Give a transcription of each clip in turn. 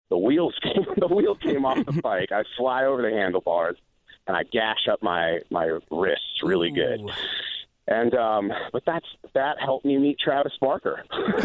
the wheels came off the bike. I fly over the handlebars, and I gash up my wrists really good. And but that helped me meet Travis Barker.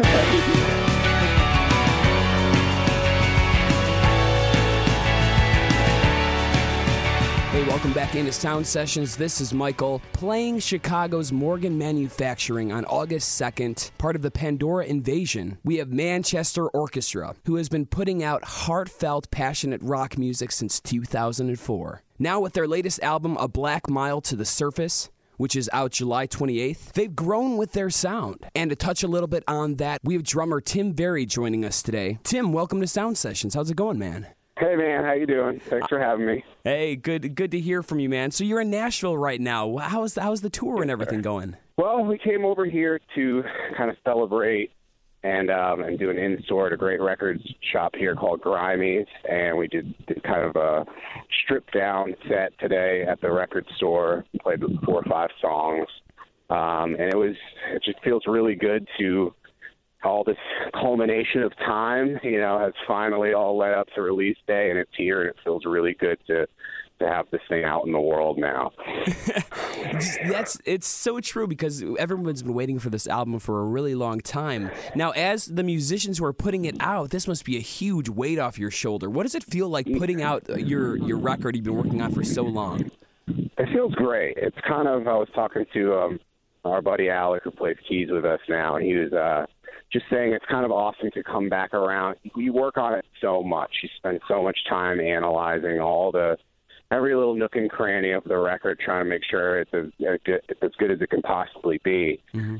Hey, welcome back into Sound Sessions. This is Michael, playing Chicago's Morgan Manufacturing on August 2nd, part of the Pandora Invasion. We have Manchester Orchestra, who has been putting out heartfelt, passionate rock music since 2004. Now with their latest album, A Black Mile to the Surface, which is out July 28th, they've grown with their sound. And to touch a little bit on that, we have drummer Tim Berry joining us today. Tim, welcome to Sound Sessions. How's it going, man? Hey, man, how you doing? Thanks for having me. Hey, good to hear from you, man. So you're in Nashville right now. How's the tour and everything going? Well, we came over here to kind of celebrate and do an in-store at a great records shop here called Grimey's, and we did kind of a stripped-down set today at the record store. Played 4 or 5 songs, and it just feels really good to all this culmination of time, has finally all led up to release day, and it's here, and it feels really good to have this thing out in the world now. It's so true, because everyone's been waiting for this album for a really long time. Now, as the musicians who are putting it out, this must be a huge weight off your shoulder. What does it feel like putting out your record you've been working on for so long? It feels great. It's kind of, I was talking to our buddy Alec, who plays keys with us now, and he was just saying it's kind of awesome to come back around. We work on it so much. You spend so much time analyzing every little nook and cranny of the record, trying to make sure it's as good as it can possibly be. Mm-hmm.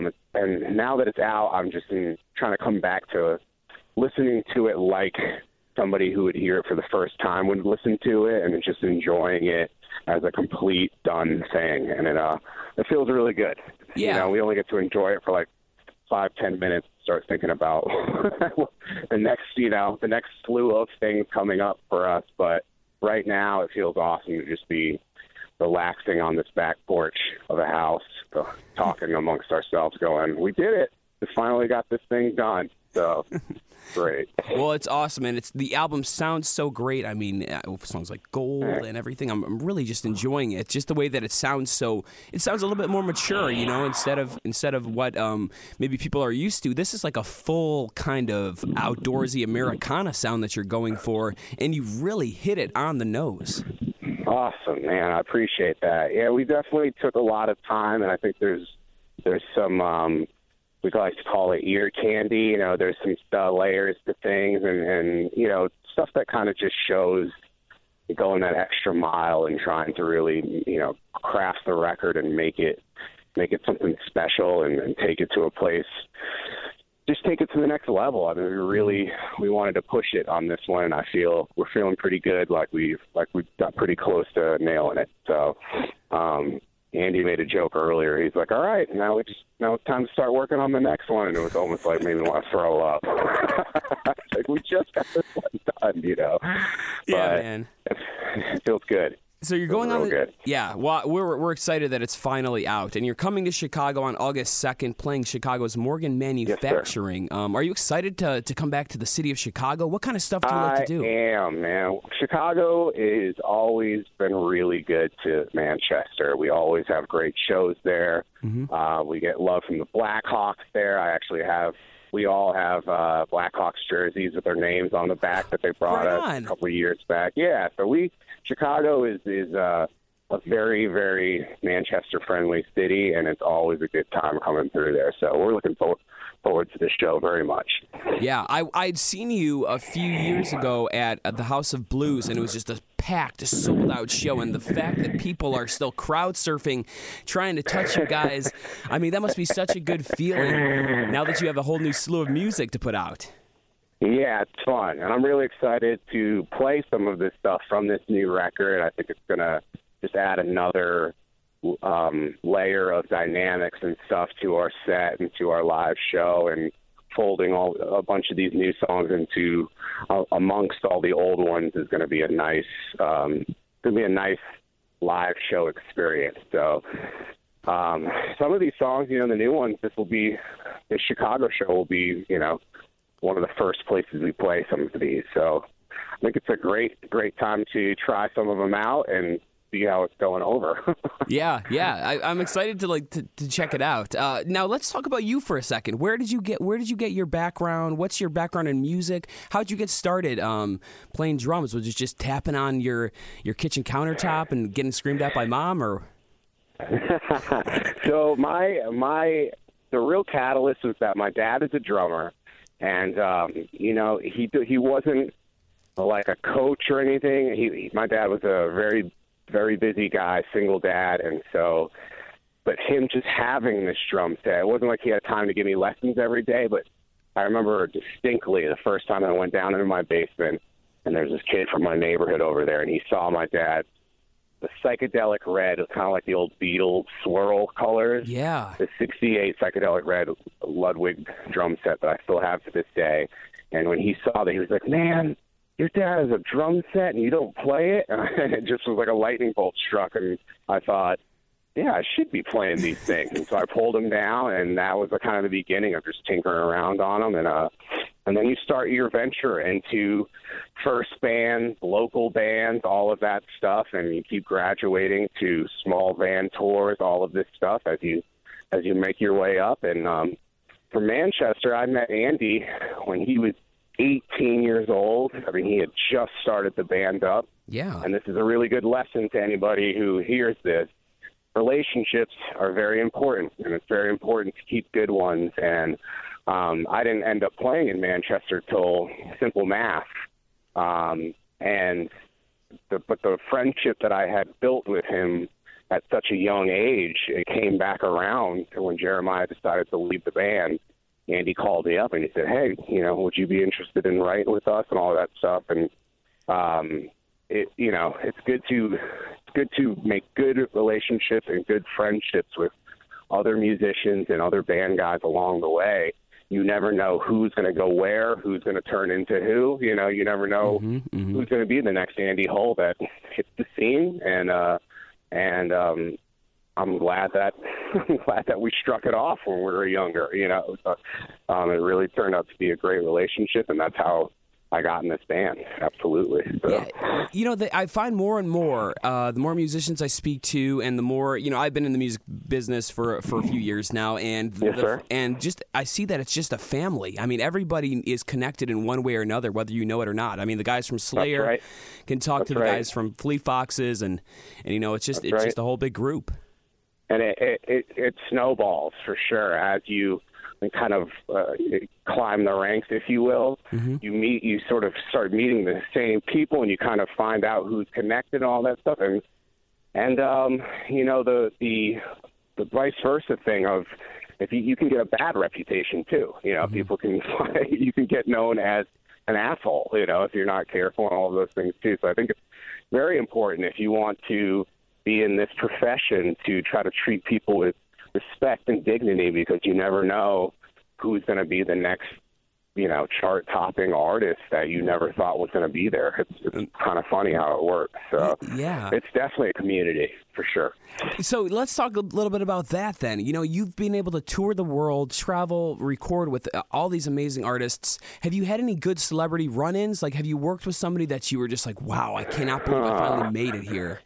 And now that it's out, I'm just trying to come back to listening to it like somebody who would hear it for the first time would listen to it, and just enjoying it as a complete done thing. And it feels really good. Yeah. We only get to enjoy it for like 5-10 minutes, start thinking about the next slew of things coming up for us. But right now it feels awesome to just be relaxing on this back porch of a house, talking amongst ourselves, going, we did it. We finally got this thing done. So great. Well, it's awesome, and the album sounds so great. I mean, songs like Gold and everything. I'm really just enjoying it. Just the way that it sounds a little bit more mature, instead of what maybe people are used to. This is like a full kind of outdoorsy Americana sound that you're going for, and you really hit it on the nose. Awesome, man. I appreciate that. Yeah, we definitely took a lot of time, and I think there's some we like to call it ear candy. There's some layers to things, and stuff that kind of just shows going that extra mile and trying to really, craft the record and make it something special and take it to a place. Just take it to the next level. I mean, we wanted to push it on this one, and I feel we're feeling pretty good. Like we've got pretty close to nailing it. So, Andy made a joke earlier. He's like, all right, now it's time to start working on the next one. And it was almost like made me want to throw up. It's like, we just got this one done, Yeah, but man. It feels good. So you're going on good. Yeah, well, we're excited that it's finally out. And you're coming to Chicago on August 2nd, playing Chicago's Morgan Manufacturing. Yes, are you excited to come back to the city of Chicago? What kind of stuff do you like to do? I am, man. Chicago has always been really good to Manchester. We always have great shows there. Mm-hmm. We get love from the Blackhawks there. We all have Blackhawks jerseys with their names on the back that they brought us a couple of years back. Yeah, so Chicago is a very, very Manchester-friendly city, and it's always a good time coming through there. So we're looking forward to this show very much. Yeah, I'd seen you a few years ago at the House of Blues, and it was just a packed, sold-out show. And the fact that people are still crowd surfing, trying to touch you guys, I mean, that must be such a good feeling now that you have a whole new slew of music to put out. Yeah, it's fun, and I'm really excited to play some of this stuff from this new record. I think it's going to just add another layer of dynamics and stuff to our set and to our live show, and folding a bunch of these new songs into amongst all the old ones is going to be a nice live show experience. So some of these songs, the new ones, the Chicago show will be, one of the first places we play some of these. So I think it's a great time to try some of them out and see how it's going over. Yeah. I'm excited to check it out. Now let's talk about you for a second. Where did you get your background? What's your background in music? How'd you get started playing drums? Was it just tapping on your kitchen countertop and getting screamed at by mom, or? So the real catalyst was that my dad is a drummer, and he wasn't like a coach or anything. My dad was a very, very busy guy, single dad, and so, but him just having this drum set, it wasn't like he had time to give me lessons every day, but I remember distinctly the first time I went down into my basement, and there's this kid from my neighborhood over there, and he saw my dad, the psychedelic red, kind of like the old Beatles swirl colors. Yeah. The 68 psychedelic red Ludwig drum set that I still have to this day. And when he saw that, he was like, "Man, your dad has a drum set and you don't play it?" And it just was like a lightning bolt struck. And I thought, yeah, I should be playing these things. And so I pulled them down, and that was the kind of the beginning of just tinkering around on them. And then you start your venture into first bands, local bands, all of that stuff, and you keep graduating to small band tours, all of this stuff as you make your way up. And from Manchester, I met Andy when he was 18 years old. I mean, he had just started the band up. Yeah. And this is a really good lesson to anybody who hears this. Relationships are very important, and it's very important to keep good ones. And I didn't end up playing in Manchester till Simple Math. But the friendship that I had built with him at such a young age, it came back around when Jeremiah decided to leave the band. Andy called me up and he said, "Hey, would you be interested in writing with us?" and all that stuff. And it's good to make good relationships and good friendships with other musicians and other band guys along the way. You never know who's going to go where, who's going to turn into who. You never know who's going to be the next Andy Hull that hits the scene. And I'm glad that we struck it off when we were younger. It really turned out to be a great relationship, and that's how I got in this band. Absolutely. So. Yeah, I find more and more, the more musicians I speak to, and the more, I've been in the music business for a few years now, and I see that it's just a family. I mean, everybody is connected in one way or another, whether you know it or not. I mean, the guys from Slayer can talk to the guys from Fleet Foxes, and it's just a whole big group. And it snowballs for sure as you kind of climb the ranks, if you will. Mm-hmm. You sort of start meeting the same people, and you kind of find out who's connected and all that stuff. And the vice versa thing of if you can get a bad reputation too. People can you can get known as an asshole. If you're not careful and all of those things too. So I think it's very important if you want to be in this profession to try to treat people with respect and dignity, because you never know who's going to be the next, chart-topping artist that you never thought was going to be there. It's kind of funny how it works. So yeah, it's definitely a community for sure. So let's talk a little bit about that then. You've been able to tour the world, travel, record with all these amazing artists. Have you had any good celebrity run-ins? Like, have you worked with somebody that you were just like, wow, I cannot believe I finally made it here?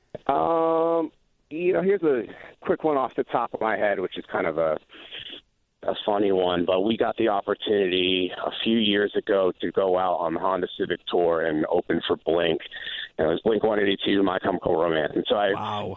Here's a quick one off the top of my head, which is kind of a funny one, but we got the opportunity a few years ago to go out on the Honda Civic Tour and open for Blink. And it was Blink 182, My Chemical Romance. And so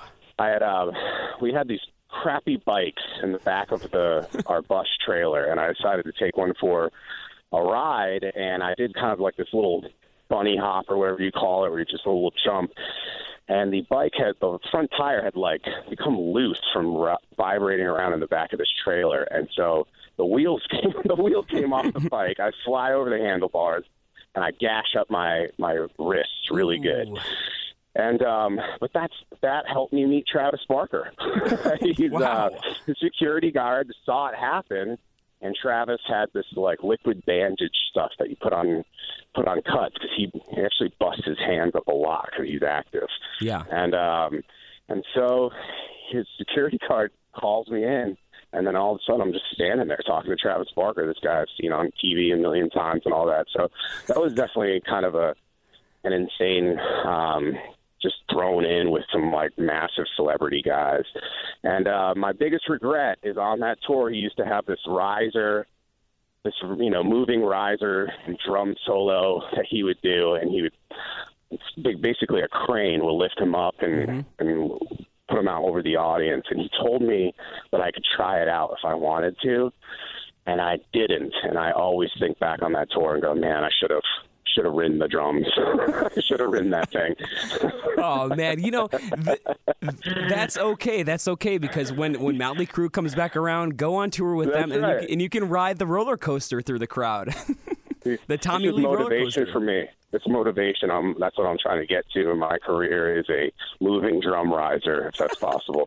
we had these crappy bikes in the back of our bus trailer, and I decided to take one for a ride, and I did kind of like this little bunny hop or whatever you call it, where you just a little jump. And the front tire had become loose from vibrating around in the back of this trailer. And so the wheel came off the bike. I fly over the handlebars and I gash up my wrists really good. And but that helped me meet Travis Barker. He's the security guard, saw it happen. And Travis had this liquid bandage stuff that you put on cuts, because he actually busts his hands up a lot because he's active. Yeah. And so his security guard calls me in, And then all of a sudden, I'm just standing there talking to Travis Barker, this guy I've seen on TV a million times and all that. So that was definitely kind of an insane, just thrown in with some like massive celebrity guys. And my biggest regret is on that tour, he used to have this riser, this, moving riser and drum solo that he would do. And he would, basically a crane will lift him up and put him out over the audience. And he told me that I could try it out if I wanted to. And I didn't. And I always think back on that tour and go, man, I should have ridden the drums. I should have ridden that thing. Oh, man. That's okay. That's okay, because when Motley Crue comes back around, go on tour with them, and you can ride the roller coaster through the crowd. The Tommy Lee roller coaster. For me. It's motivation. That's what I'm trying to get to in my career, is a moving drum riser, if that's possible.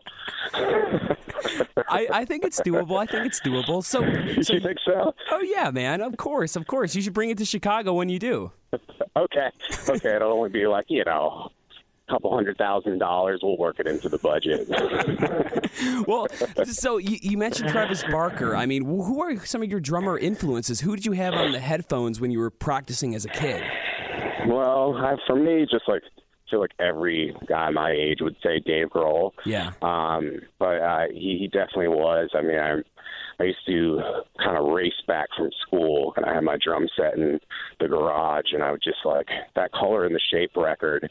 I think it's doable. So you think so? Oh, yeah, man. Of course. You should bring it to Chicago when you do. Okay. It'll only be like, a couple $100,000. We'll work it into the budget. Well, so you mentioned Travis Barker. I mean, who are some of your drummer influences? Who did you have on the headphones when you were practicing as a kid? Well, for me, just like, I feel like every guy my age would say Dave Grohl. Yeah. But he definitely was. I mean, I used to kind of race back from school, and I had my drum set in the garage, and I would just like that Color and the Shape record.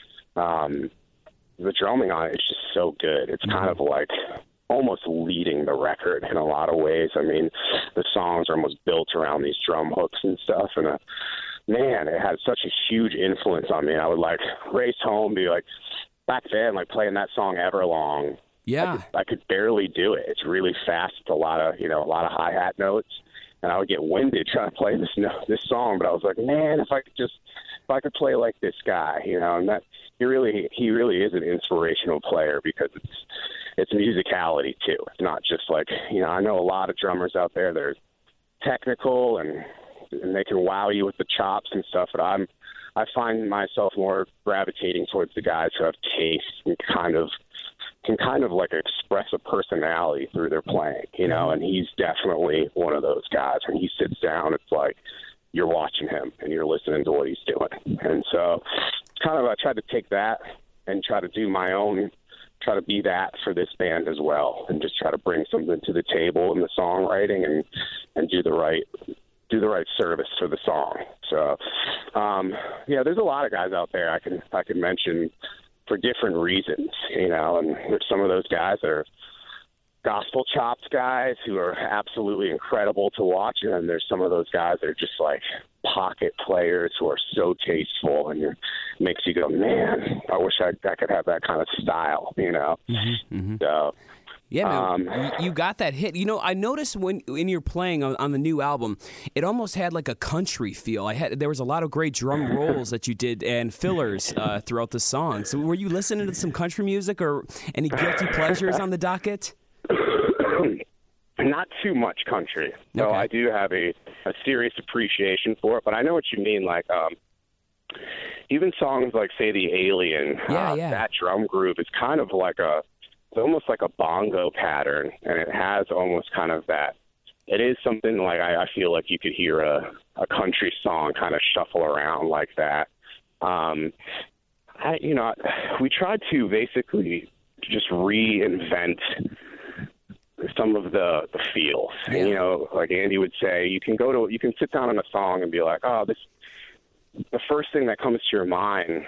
The drumming on it is just so good. It's kind of like almost leading the record in a lot of ways. I mean, the songs are almost built around these drum hooks and stuff, and man, it had such a huge influence on me. I would like race home, be like, back then, like playing that song Everlong. Yeah, I could barely do it. It's really fast. It's a lot of hi-hat notes, and I would get winded trying to play this song. But I was like, man, if I could play like this guy, and that he really is an inspirational player, because it's musicality too. It's not just like, I know a lot of drummers out there that are technical and they can wow you with the chops and stuff, but I find myself more gravitating towards the guys who have taste and can kind of like express a personality through their playing, and he's definitely one of those guys. When he sits down, it's like you're watching him and you're listening to what he's doing. And so kind of I tried to take that and try to do my own, try to be that for this band as well, and just try to bring something to the table in the songwriting and do the right service for the song. So, there's a lot of guys out there I can mention for different reasons, and there's some of those guys that are gospel chops guys who are absolutely incredible to watch, and then there's some of those guys that are just like pocket players who are so tasteful, and it makes you go, man, I wish I could have that kind of style, So. Yeah, man, you got that hit. I noticed when you're playing on the new album, it almost had like a country feel. There was a lot of great drum rolls that you did and fillers throughout the song. So were you listening to some country music or any guilty pleasures on the docket? Not too much country. No, I do have a serious appreciation for it, but I know what you mean. Like, even songs like, say, The Alien, that drum groove is kind of like it's almost like a bongo pattern, and it has almost kind of that. It is something like I feel like you could hear a country song kind of shuffle around like that. We tried to basically just reinvent some of the feels. Yeah. Like Andy would say, you can sit down on a song and be like, the first thing that comes to your mind,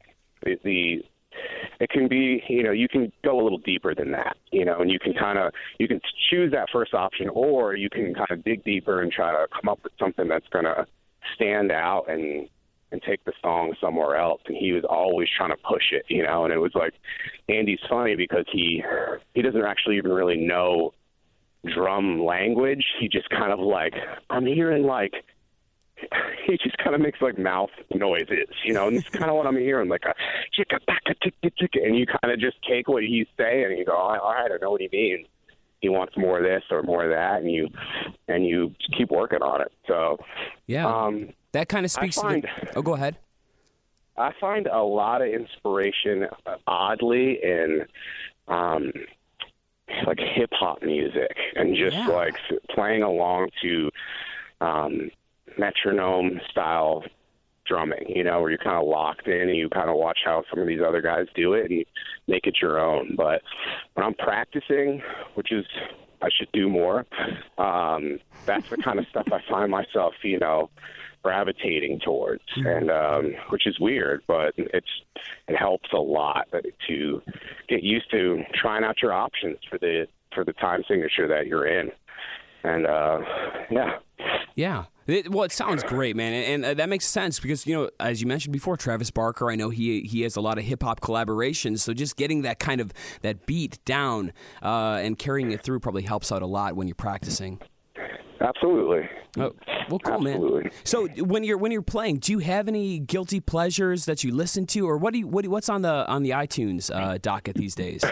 it can be, you can go a little deeper than that, and you can choose that first option, or you can kind of dig deeper and try to come up with something that's going to stand out and take the song somewhere else. And he was always trying to push it, and it was like, Andy's funny because he doesn't actually even really know drum language. He just kind of like, I'm hearing like, he just kind of makes like mouth noises, and it's kind of what I'm hearing, like a chicka baka ticka ticka, and you kind of just take what he's saying and you go, all right, I know what he means. He wants more of this or more of that, and you keep working on it. So that kind of speaks to oh, go ahead. I find a lot of inspiration, oddly, in hip hop music and just like playing along to metronome style drumming, you know, where you're kind of locked in and you kind of watch how some of these other guys do it and you make it your own. But when I'm practicing, which is I should do more, that's the kind of stuff I find myself, you know, gravitating towards, and which is weird, but it helps a lot to get used to trying out your options for the time signature that you're in. And Well, it sounds great, man, and that makes sense because, you know, as you mentioned before, Travis Barker, I know he has a lot of hip hop collaborations, so just getting that kind of that beat down and carrying it through probably helps out a lot when you're practicing. Absolutely. Oh, well, cool, Absolutely. man. So when you're playing, do you have any guilty pleasures that you listen to, or what's on the iTunes docket these days?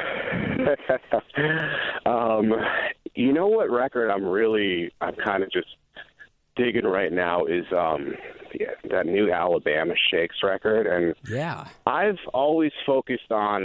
You know what record I'm kind of just digging right now is that new Alabama Shakes record, and I've always focused on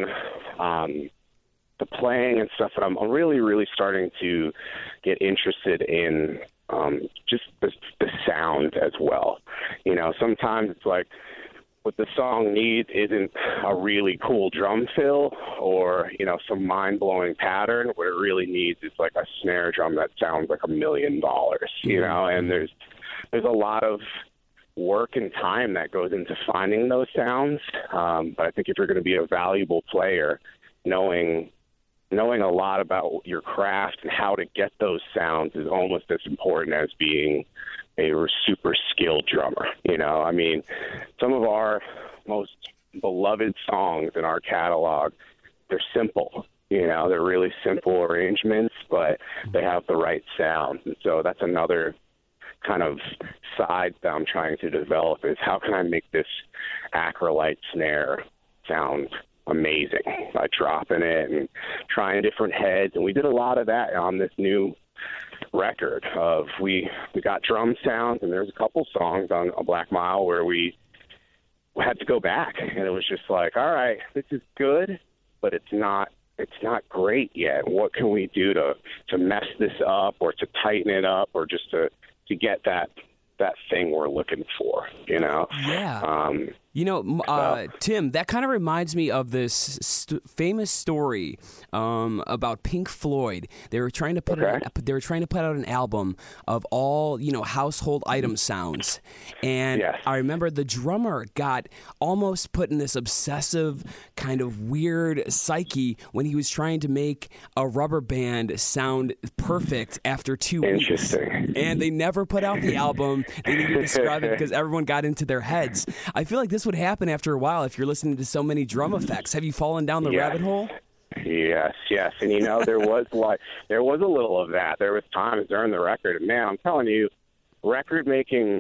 the playing and stuff, and I'm really, really starting to get interested in just the sound as well. You know, sometimes it's like what the song needs isn't a really cool drum fill or, you know, some mind-blowing pattern. What it really needs is like a snare drum that sounds like $1 million, you know, and there's a lot of work and time that goes into finding those sounds. But I think if you're going to be a valuable player, knowing a lot about your craft and how to get those sounds is almost as important as being a super skilled drummer. You know, I mean, some of our most beloved songs in our catalog, they're simple. You know, they're really simple arrangements, but they have the right sound. And so that's another kind of side that I'm trying to develop is how can I make this acrolite snare sound amazing by dropping it and trying different heads. And we did a lot of that on this new record of we got drum sounds, and there's a couple songs on A Black Mile where we had to go back, and it was just like, all right, this is good, but it's not great yet. What can we do to mess this up or to tighten it up or just to get that thing we're looking for, you know? Yeah. Tim, that kind of reminds me of this famous story about Pink Floyd. They were trying to put out an album of all, you know, household item sounds, and I remember the drummer got almost put in this obsessive kind of weird psyche when he was trying to make a rubber band sound perfect after 2 weeks. Interesting. And they never put out the album. They needed to scrub it because everyone got into their heads. I feel like this would happen after a while if you're listening to so many drum effects. Have you fallen down the rabbit hole? Yes. And you know, there was a little of that. There was times during the record, man, I'm telling you, record making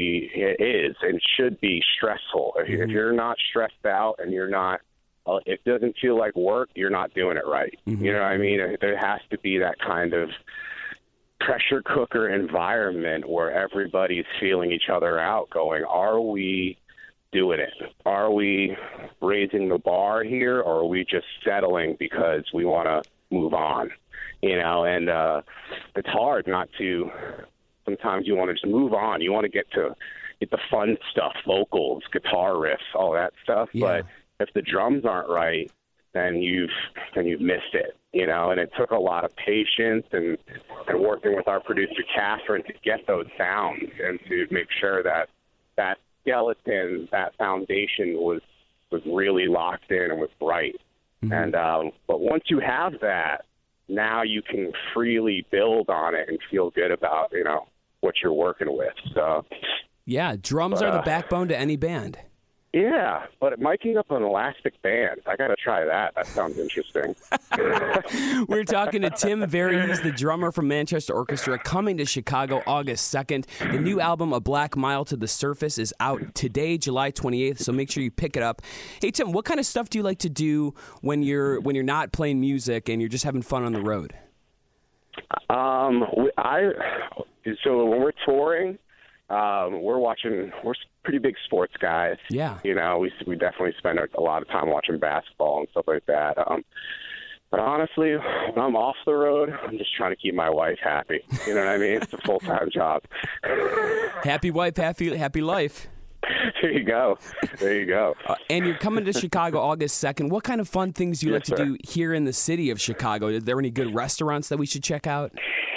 is and should be stressful. If you're not stressed out and you're not, it doesn't feel like work, you're not doing it right. Mm-hmm. You know what I mean? There has to be that kind of pressure cooker environment where everybody's feeling each other out, going, are we doing it? Are we raising the bar here, or are we just settling because we want to move on? You know, and it's hard not to. Sometimes you want to just move on. You want to get the fun stuff, vocals, guitar riffs, all that stuff. Yeah. But if the drums aren't right, then you've missed it. You know, and it took a lot of patience and working with our producer Catherine to get those sounds and to make sure that skeleton, that foundation was really locked in and was right. Mm-hmm. And but once you have that, now you can freely build on it and feel good about, you know, what you're working with. So yeah, drums are the backbone to any band. Yeah, but miking up an elastic band, I got to try that. That sounds interesting. We're talking to Tim Verhees, the drummer from Manchester Orchestra, coming to Chicago August 2nd. The new album, A Black Mile to the Surface, is out today, July 28th, so make sure you pick it up. Hey, Tim, what kind of stuff do you like to do when you're not playing music and you're just having fun on the road? So when we're touring, we're pretty big sports guys. Yeah. You know, we definitely spend a lot of time watching basketball and stuff like that. But honestly, when I'm off the road, I'm just trying to keep my wife happy. You know what I mean? It's a full-time job. Happy wife, happy life. There you go. And you're coming to Chicago August 2nd. What kind of fun things do you like to do here in the city of Chicago? Are there any good restaurants that we should check out?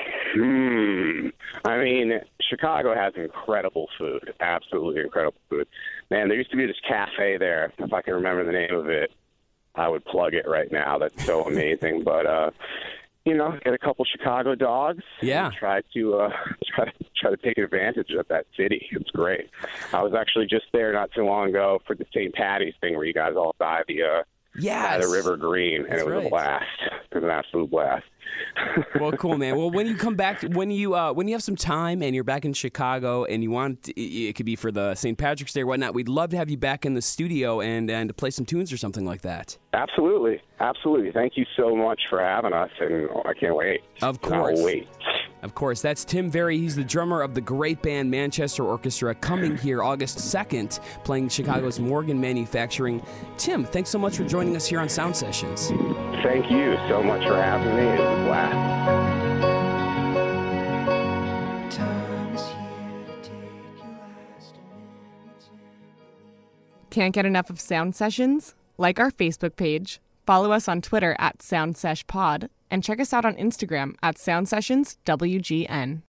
I mean, Chicago has incredible food, absolutely incredible food. Man, there used to be this cafe there. If I can remember the name of it, I would plug it right now. That's so amazing. But, get a couple Chicago dogs. Yeah. And try to take advantage of that city. It's great. I was actually just there not too long ago for the St. Patty's thing where you guys all dive the River Green, and it was a blast. It was an absolute blast. Well, cool, man. Well, when you come back, when you have some time and you're back in Chicago and you want, it could be for the St. Patrick's Day or whatnot, we'd love to have you back in the studio and to play some tunes or something like that. Absolutely. Thank you so much for having us, and I can't wait. Of course. I'll wait. Of course. That's Tim Very. He's the drummer of the great band Manchester Orchestra, coming here August 2nd, playing Chicago's Morgan Manufacturing. Tim, thanks so much for joining us here on Sound Sessions. Thank you so much for having me. It was a blast. Can't get enough of Sound Sessions? Like our Facebook page, follow us on Twitter @SoundSeshPod, and check us out on Instagram @SoundSessionsWGN.